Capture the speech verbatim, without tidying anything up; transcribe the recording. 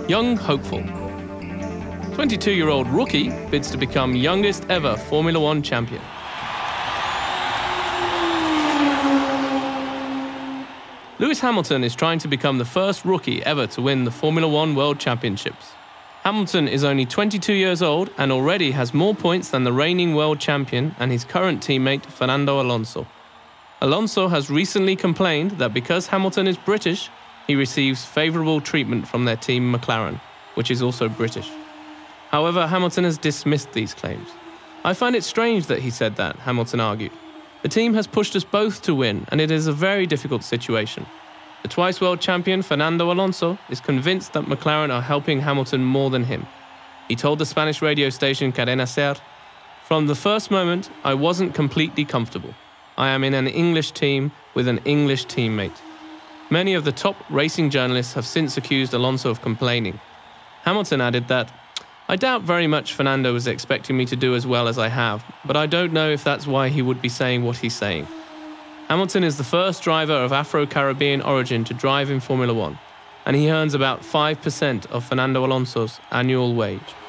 Young hopeful. twenty-two-year-old rookie bids to become youngest ever Formula One champion. Lewis Hamilton is trying to become the first rookie ever to win the Formula One World Championships. Hamilton is only twenty-two years old and already has more points than the reigning world champion and his current teammate Fernando Alonso. Alonso has recently complained that because Hamilton is British, he receives favourable treatment from their team McLaren, which is also British. However, Hamilton has dismissed these claims. I find it strange that he said that, Hamilton argued. The team has pushed us both to win, and it is a very difficult situation. The twice world champion Fernando Alonso is convinced that McLaren are helping Hamilton more than him. He told the Spanish radio station Cadena Ser, "From the first moment, I wasn't completely comfortable. I am in an English team with an English teammate." Many of the top racing journalists have since accused Alonso of complaining. Hamilton added that, "I doubt very much Fernando was expecting me to do as well as I have, but I don't know if that's why he would be saying what he's saying." Hamilton is the first driver of Afro-Caribbean origin to drive in Formula One, and he earns about five percent of Fernando Alonso's annual wage.